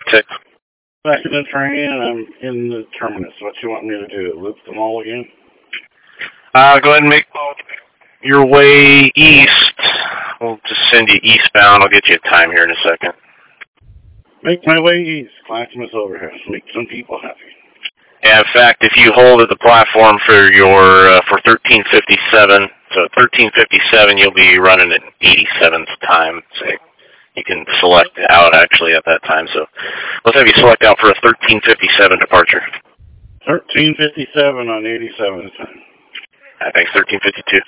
6. Back in the train, and I'm in the terminus. What you want me to do? Loop them all again? Go ahead and make your way east. We'll just send you eastbound. I'll get you a time here in a second. Make my way east. Clackamas overhead. Make some people happy. Yeah, in fact, if you hold at the platform for your for 1357, so 1357, you'll be running at 87th time. So you can select out actually at that time. So let's have you select out for a 1357 departure. 1357 on 87th time. I think 1352.